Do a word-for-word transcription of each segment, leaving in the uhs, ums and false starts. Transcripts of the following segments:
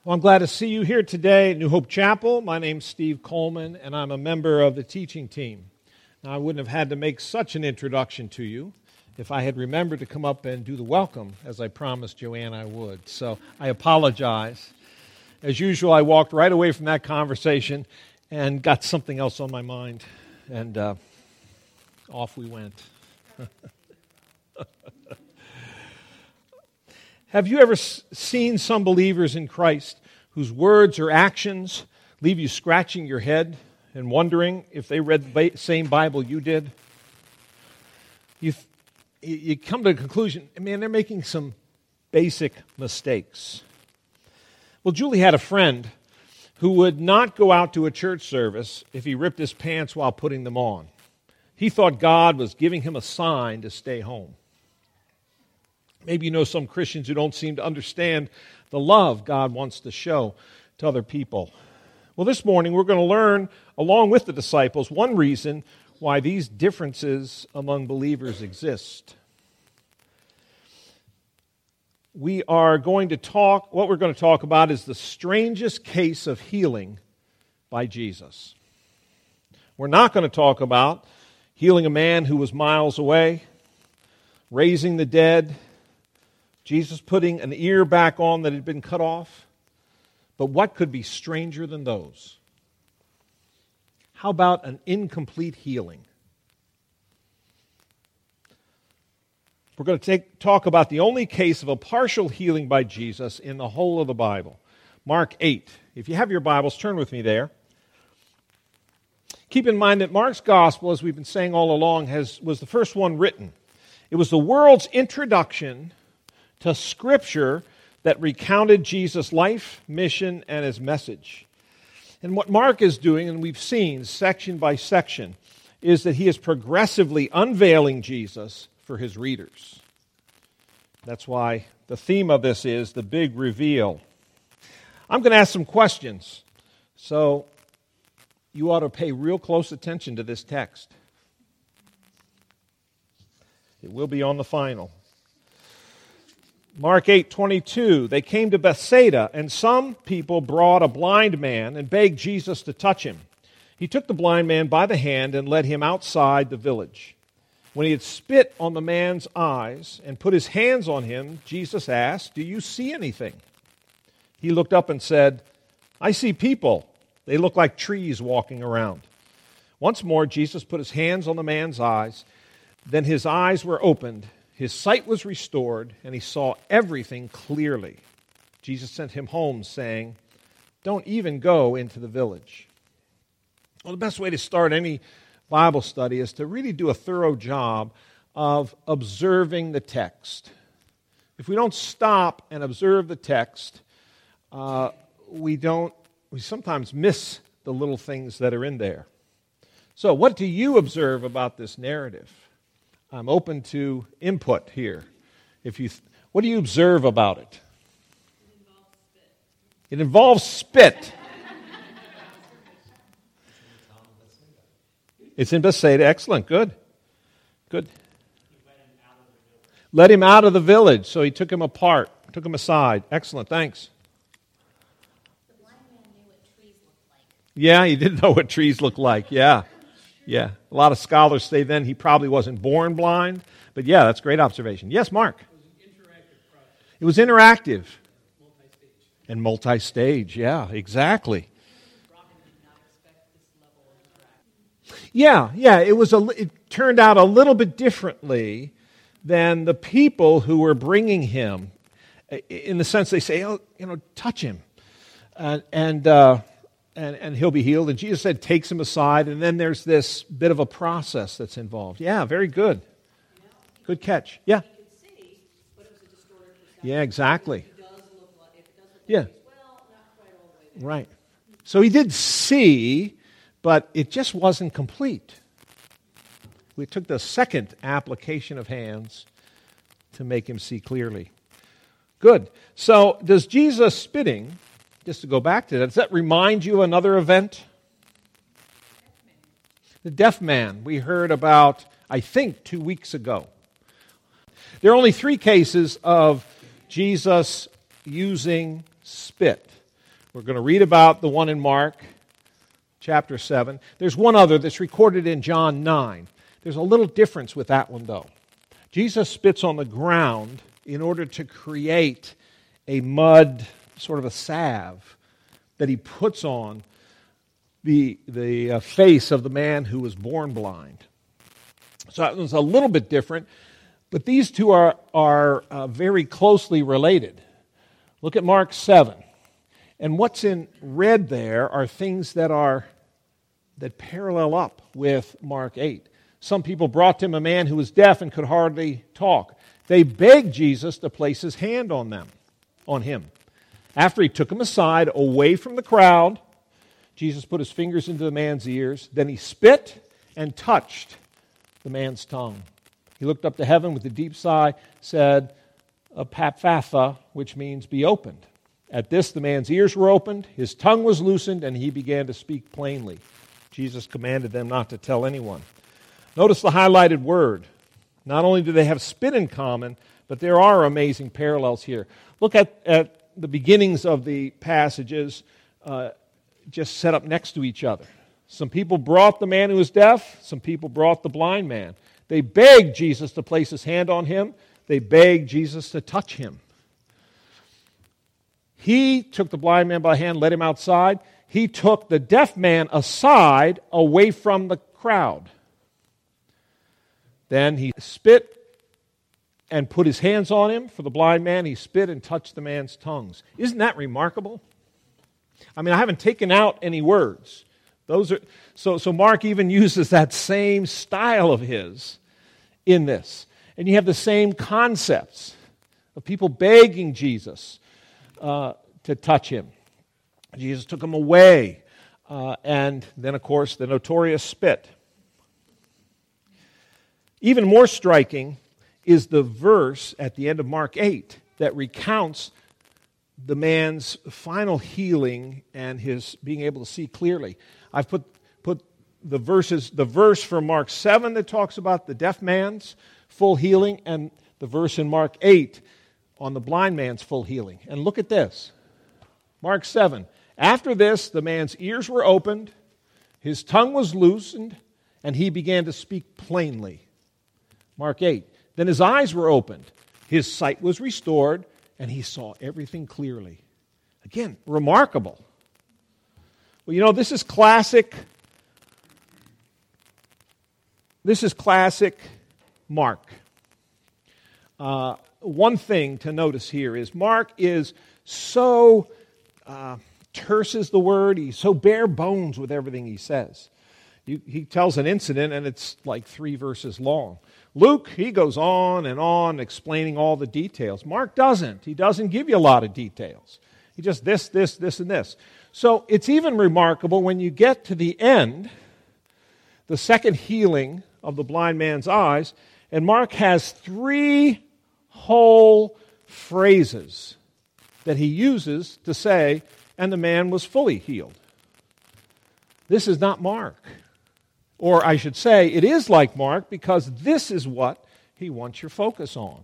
Well, I'm glad to see you here today at New Hope Chapel. My name's Steve Coleman, and I'm a member of the teaching team. Now, I wouldn't have had to make such an introduction to you if I had remembered to come up and do the welcome, as I promised Joanne I would. So I apologize. As usual, I walked right away from that conversation and got something else on my mind, and uh, off we went. Have you ever seen some believers in Christ whose words or actions leave you scratching your head and wondering if they read the same Bible you did? You, you come to the conclusion, man, they're making some basic mistakes. Well, Julie had a friend who would not go out to a church service if he ripped his pants while putting them on. He thought God was giving him a sign to stay home. Maybe you know some Christians who don't seem to understand the love God wants to show to other people. Well, this morning we're going to learn, along with the disciples, one reason why these differences among believers exist. We are going to talk, what we're going to talk about is the strangest case of healing by Jesus. We're not going to talk about healing a man who was miles away, raising the dead, Jesus putting an ear back on that had been cut off. But what could be stranger than those? How about an incomplete healing? We're going to take, talk about the only case of a partial healing by Jesus in the whole of the Bible. Mark eight. If you have your Bibles, turn with me there. Keep in mind that Mark's gospel, as we've been saying all along, has, was the first one written. It was the world's introduction to Scripture that recounted Jesus' life, mission, and his message. And what Mark is doing, and we've seen section by section, is that he is progressively unveiling Jesus for his readers. That's why the theme of this is the big reveal. I'm going to ask some questions, so you ought to pay real close attention to this text. It will be on the final. Mark eight twenty-two, they came to Bethsaida, and some people brought a blind man and begged Jesus to touch him. He took the blind man by the hand and led him outside the village. When he had spit on the man's eyes and put his hands on him, Jesus asked, "Do you see anything?" He looked up and said, "I see people. They look like trees walking around." Once more, Jesus put his hands on the man's eyes. Then his eyes were opened. His sight was restored, and he saw everything clearly. Jesus sent him home, saying, "Don't even go into the village." Well, the best way to start any Bible study is to really do a thorough job of observing the text. If we don't stop and observe the text, uh, we don't. We sometimes miss the little things that are in there. So, what do you observe about this narrative? I'm open to input here. If you, what do you observe about it? It involves spit. It involves spit. It's in Bethsaida. Excellent. Good. Good. Let him out of the village. So he took him apart, took him aside. Excellent. Thanks. The blind man knew what trees looked like. Yeah, he did know what trees look like. Yeah. Yeah, a lot of scholars say then he probably wasn't born blind. But yeah, that's a great observation. Yes, Mark? It was an interactive process. It was interactive. Multi-stage. And multi-stage, yeah, exactly. Yeah, yeah, it was a, it turned out a little bit differently than the people who were bringing him, in the sense they say, oh, you know, touch him. Uh, and... Uh, And, and he'll be healed. And Jesus said, takes him aside, and then there's this bit of a process that's involved. Yeah, very good. Good catch. Yeah. Yeah, exactly. Yeah. Right. So he did see, but it just wasn't complete. We took the second application of hands to make him see clearly. Good. So does Jesus spitting... Just to go back to that, does that remind you of another event? The deaf man we heard about, I think, two weeks ago. There are only three cases of Jesus using spit. We're going to read about the one in Mark, chapter seven. There's one other that's recorded in John nine. There's a little difference with that one, though. Jesus spits on the ground in order to create a mud, sort of a salve, that he puts on the, the uh, face of the man who was born blind. So it was a little bit different, but these two are, are uh, very closely related. Look at Mark seven. And what's in red there are things that are that parallel up with Mark eight. Some people brought to him a man who was deaf and could hardly talk. They begged Jesus to place his hand on them, on him. After he took him aside, away from the crowd, Jesus put his fingers into the man's ears. Then he spit and touched the man's tongue. He looked up to heaven with a deep sigh, said, "Ephphatha," which means be opened. At this, the man's ears were opened, his tongue was loosened, and he began to speak plainly. Jesus commanded them not to tell anyone. Notice the highlighted word. Not only do they have spit in common, but there are amazing parallels here. Look at, at the beginnings of the passages uh, just set up next to each other. Some people brought the man who was deaf. Some people brought the blind man. They begged Jesus to place his hand on him. They begged Jesus to touch him. He took the blind man by the hand, led him outside. He took the deaf man aside, away from the crowd. Then he spit and put his hands on him. For the blind man, he spit and touched the man's tongues. Isn't that remarkable? I mean, I haven't taken out any words. Those are so, so Mark even uses that same style of his in this. And you have the same concepts of people begging Jesus uh, to touch him. Jesus took him away. Uh, and then, of course, the notorious spit. Even more striking is the verse at the end of Mark eight that recounts the man's final healing and his being able to see clearly. I've put put the verses, the verse from Mark seven that talks about the deaf man's full healing, and the verse in Mark eight on the blind man's full healing. And look at this. Mark seven. After this, the man's ears were opened, his tongue was loosened, and he began to speak plainly. Mark eight. Then his eyes were opened, his sight was restored, and he saw everything clearly. Again, remarkable. Well, you know, this is classic. This is classic Mark. Uh, one thing to notice here is Mark is so uh, terse is the word. He's so bare bones with everything he says. You, he tells an incident, and it's like three verses long. Luke, he goes on and on explaining all the details. Mark doesn't. He doesn't give you a lot of details. He just this, this, this, and this. So it's even remarkable when you get to the end, the second healing of the blind man's eyes, and Mark has three whole phrases that he uses to say, and the man was fully healed. This is not Mark. Or I should say, it is like Mark because this is what he wants your focus on.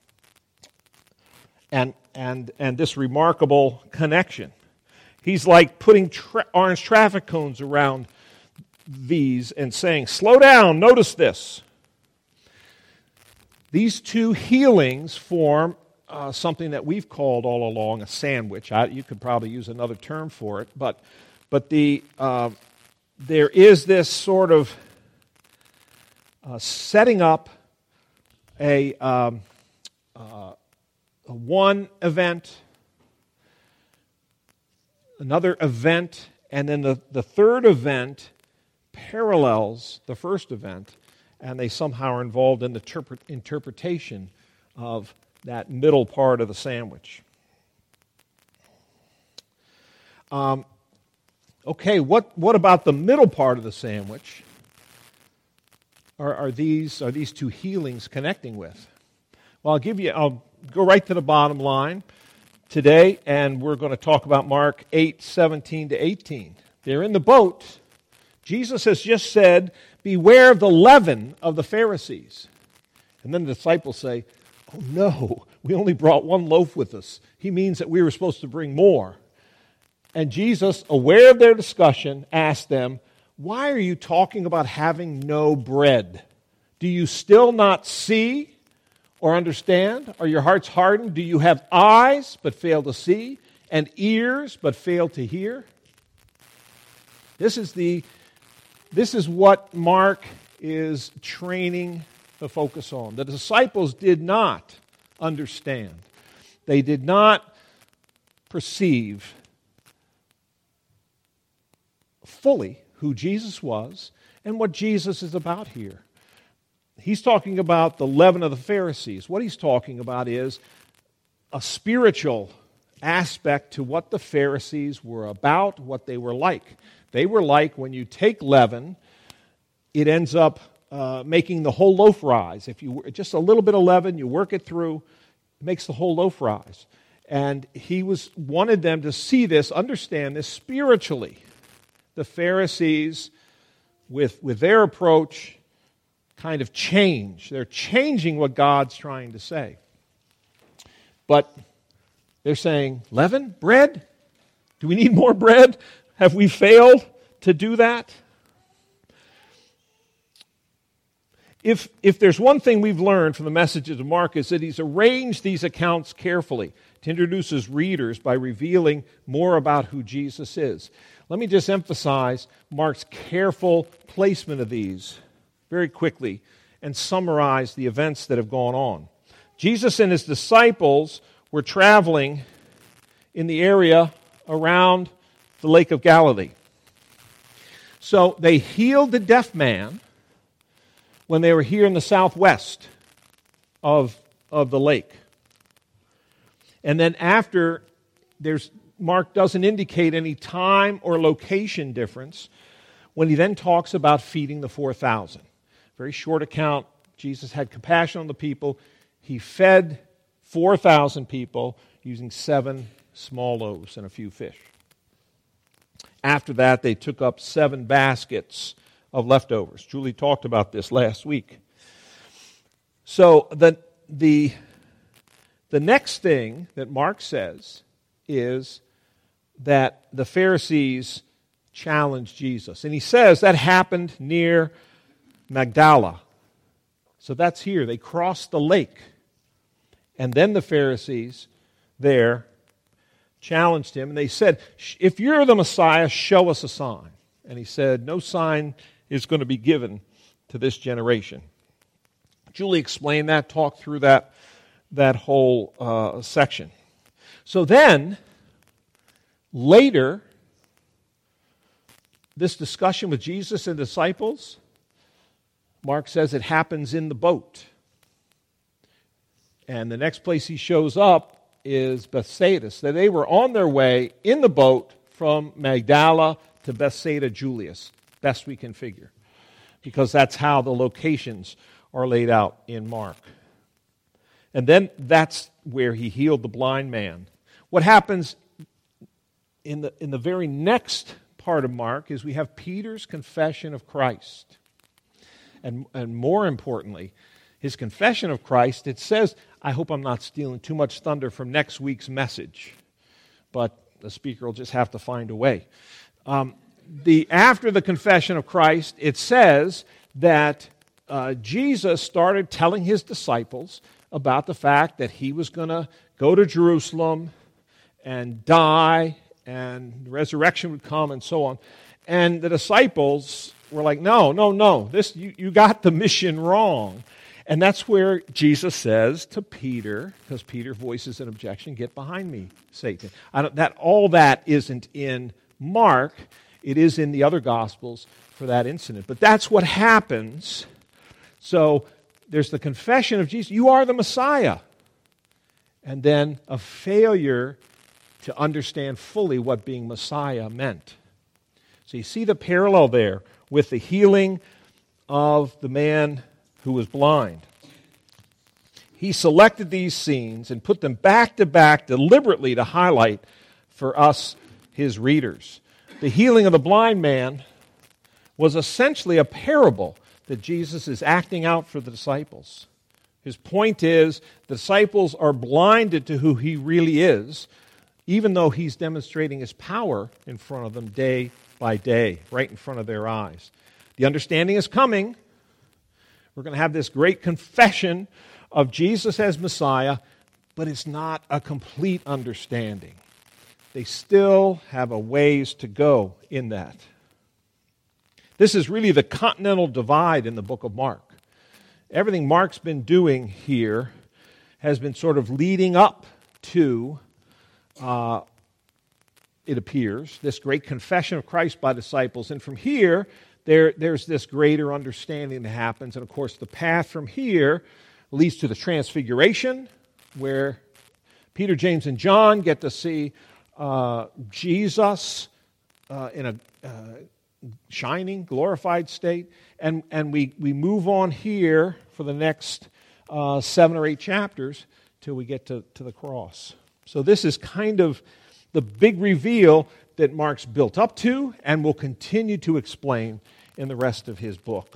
And and and this remarkable connection. He's like putting tra- orange traffic cones around these and saying, slow down, notice this. These two healings form uh, something that we've called all along a sandwich. I, you could probably use another term for it, but but the... Uh, There is this sort of uh, setting up a, um, uh, a one event, another event, and then the, the third event parallels the first event, and they somehow are involved in the terp- interpretation of that middle part of the sandwich. Um, okay, what, what about the middle part of the sandwich? Are, are these are these two healings connecting with? Well, I'll give you. I'll go right to the bottom line today, and we're going to talk about Mark eight seventeen to eighteen. They're in the boat. Jesus has just said, "Beware of the leaven of the Pharisees." And then the disciples say, "Oh no, we only brought one loaf with us. He means that we were supposed to bring more." And Jesus, aware of their discussion, asked them, "Why are you talking about having no bread? Do you still not see or understand? Are your hearts hardened? Do you have eyes but fail to see, and ears but fail to hear?" This is the this is what Mark is training the focus on. The disciples did not understand. They did not perceive fully who Jesus was and what Jesus is about here. He's talking about the leaven of the Pharisees. What he's talking about is a spiritual aspect to what the Pharisees were about, what they were like. They were like when you take leaven, it ends up uh, making the whole loaf rise. If you just a little bit of leaven, you work it through, it makes the whole loaf rise. And he was wanted them to see this, understand this spiritually. The Pharisees, with, with their approach, kind of change. They're changing what God's trying to say. But they're saying, leaven? Bread? Do we need more bread? Have we failed to do that? If, if there's one thing we've learned from the messages of Mark is that he's arranged these accounts carefully to introduce his readers by revealing more about who Jesus is. Let me just emphasize Mark's careful placement of these very quickly and summarize the events that have gone on. Jesus and his disciples were traveling in the area around the Lake of Galilee. So they healed the deaf man when they were here in the southwest of, of the lake. And then after, there's Mark doesn't indicate any time or location difference when he then talks about feeding the four thousand. Very short account. Jesus had compassion on the people. He fed four thousand people using seven small loaves and a few fish. After that, they took up seven baskets of leftovers. Julie talked about this last week. So the, the, the next thing that Mark says is that the Pharisees challenged Jesus. And he says that happened near Magdala. So that's here. They crossed the lake. And then the Pharisees there challenged him. And they said, if you're the Messiah, show us a sign. And he said, no sign is going to be given to this generation. Julie explained that, talked through that, that whole uh, section. So then, later, this discussion with Jesus and disciples, Mark says it happens in the boat. And the next place he shows up is Bethsaida. So they were on their way in the boat from Magdala to Bethsaida Julius, best we can figure, because that's how the locations are laid out in Mark. And then that's where he healed the blind man. What happens in the, in the very next part of Mark is we have Peter's confession of Christ. And, and more importantly, his confession of Christ, it says, I hope I'm not stealing too much thunder from next week's message, but the speaker will just have to find a way. Um, the after the confession of Christ, it says that uh, Jesus started telling his disciples about the fact that he was going to go to Jerusalem and die, and resurrection would come, and so on. And the disciples were like, no, no, no, this you, you got the mission wrong. And that's where Jesus says to Peter, because Peter voices an objection, get behind me, Satan. I don't, that, all that isn't in Mark. It is in the other Gospels for that incident. But that's what happens. So there's the confession of Jesus. You are the Messiah. And then a failure to understand fully what being Messiah meant. So you see the parallel there with the healing of the man who was blind. He selected these scenes and put them back to back deliberately to highlight for us, his readers. The healing of the blind man was essentially a parable that Jesus is acting out for the disciples. His point is, the disciples are blinded to who he really is, even though he's demonstrating his power in front of them day by day, right in front of their eyes. The understanding is coming. We're going to have this great confession of Jesus as Messiah, but it's not a complete understanding. They still have a ways to go in that. This is really the continental divide in the book of Mark. Everything Mark's been doing here has been sort of leading up to, uh, it appears, this great confession of Christ by disciples. And from here, there, there's this greater understanding that happens. And of course, the path from here leads to the transfiguration, where Peter, James, and John get to see uh, Jesus uh, in a uh, shining, glorified state. And, and we, we move on here for the next uh, seven or eight chapters till we get to, to the cross. So this is kind of the big reveal that Mark's built up to and will continue to explain in the rest of his book.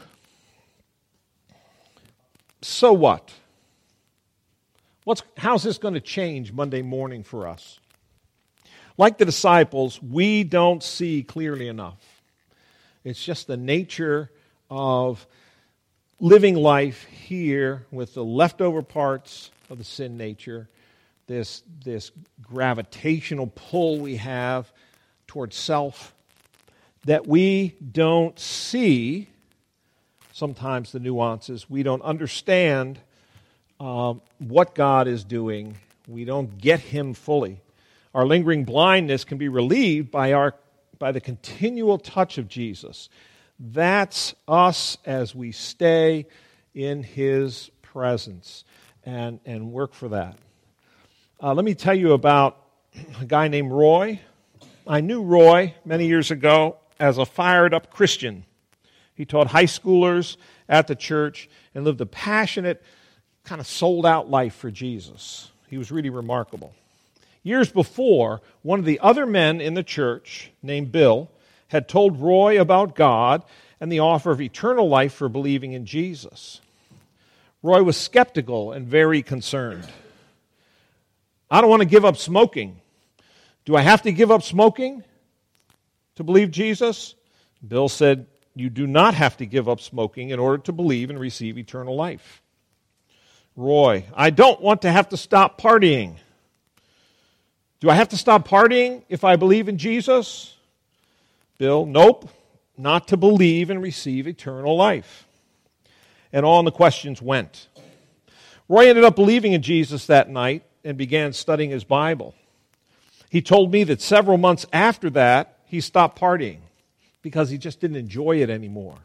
So what? What's, how's this going to change Monday morning for us? Like the disciples, we don't see clearly enough. It's just the nature of living life here with the leftover parts of the sin nature, this, this gravitational pull we have towards self, that we don't see sometimes the nuances. We don't understand um, what God is doing. We don't get Him fully. Our lingering blindness can be relieved by our by the continual touch of Jesus. That's us as we stay in His presence and, and work for that. Uh, let me tell you about a guy named Roy. I knew Roy many years ago as a fired-up Christian. He taught high schoolers at the church and lived a passionate, kind of sold-out life for Jesus. He was really remarkable. Years before, one of the other men in the church, named Bill, had told Roy about God and the offer of eternal life for believing in Jesus. Roy was skeptical and very concerned. I don't want to give up smoking. Do I have to give up smoking to believe Jesus? Bill said, you do not have to give up smoking in order to believe and receive eternal life. Roy, I don't want to have to stop partying. Do I have to stop partying if I believe in Jesus? Bill, nope, not to believe and receive eternal life. And on the questions went. Roy ended up believing in Jesus that night and began studying his Bible. He told me that several months after that, he stopped partying because he just didn't enjoy it anymore.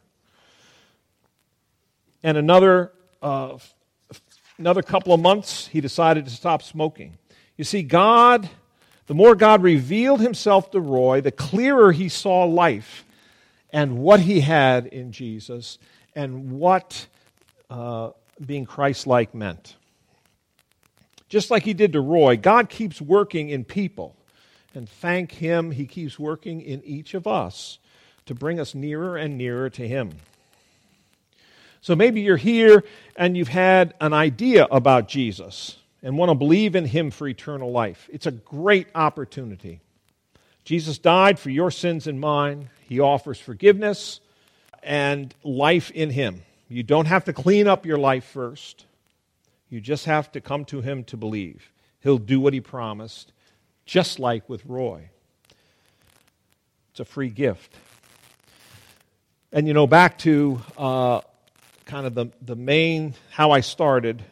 And another, uh, another couple of months, he decided to stop smoking. You see, God, the more God revealed Himself to Roy, the clearer he saw life and what he had in Jesus and what uh, being Christ-like meant. Just like He did to Roy, God keeps working in people. And thank Him, He keeps working in each of us to bring us nearer and nearer to Him. So maybe you're here and you've had an idea about Jesus and want to believe in Him for eternal life. It's a great opportunity. Jesus died for your sins and mine. He offers forgiveness and life in Him. You don't have to clean up your life first. You just have to come to Him to believe. He'll do what He promised, just like with Roy. It's a free gift. And you know, back to uh, kind of the, the main, how I started,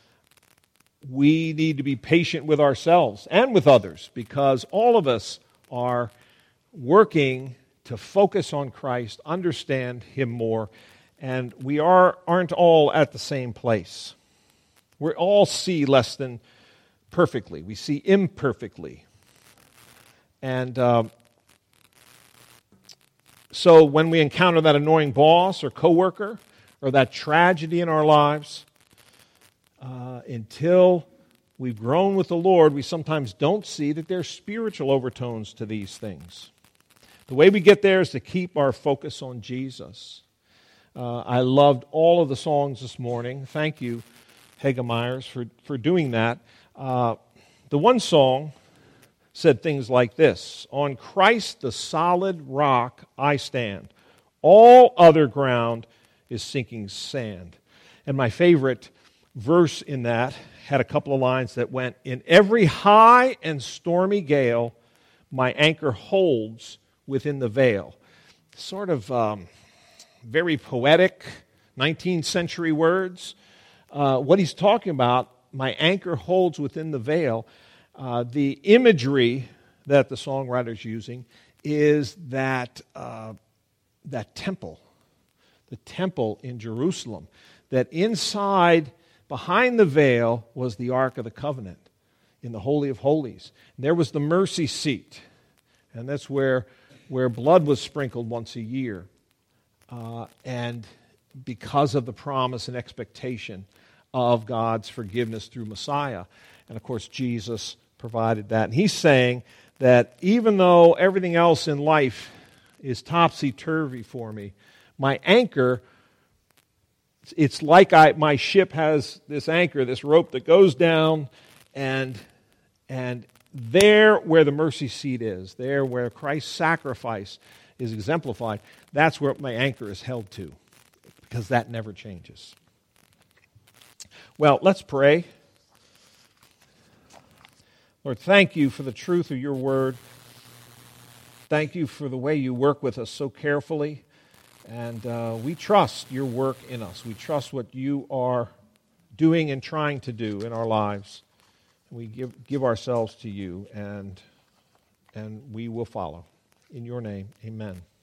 we need to be patient with ourselves and with others because all of us are working to focus on Christ, understand Him more, and we are, aren't all at the same place. We all see less than perfectly. We see imperfectly. And um, so when we encounter that annoying boss or coworker or that tragedy in our lives, uh, until we've grown with the Lord, we sometimes don't see that there's spiritual overtones to these things. The way we get there is to keep our focus on Jesus. Uh, I loved all of the songs this morning. Thank you, Hega Myers, for, for doing that. Uh, the one song said things like this: "On Christ the solid rock I stand. All other ground is sinking sand." And my favorite verse in that had a couple of lines that went, "In every high and stormy gale, my anchor holds within the veil." Sort of um, very poetic, nineteenth century words. Uh, what he's talking about, my anchor holds within the veil. Uh, the imagery that the songwriter's using is that uh, that temple, the temple in Jerusalem, that inside, behind the veil, was the Ark of the Covenant in the Holy of Holies. And there was the mercy seat, and that's where, where blood was sprinkled once a year. Uh, and because of the promise and expectation of God's forgiveness through Messiah. And of course, Jesus provided that. And he's saying that even though everything else in life is topsy-turvy for me, my anchor, it's like I, my ship has this anchor, this rope that goes down, and, and there where the mercy seat is, there where Christ's sacrifice is exemplified, that's where my anchor is held to, because that never changes. Well, let's pray. Lord, thank you for the truth of your word. Thank you for the way you work with us so carefully. And uh, we trust your work in us. We trust what you are doing and trying to do in our lives. We give, give ourselves to you, and, and we will follow. In your name, amen.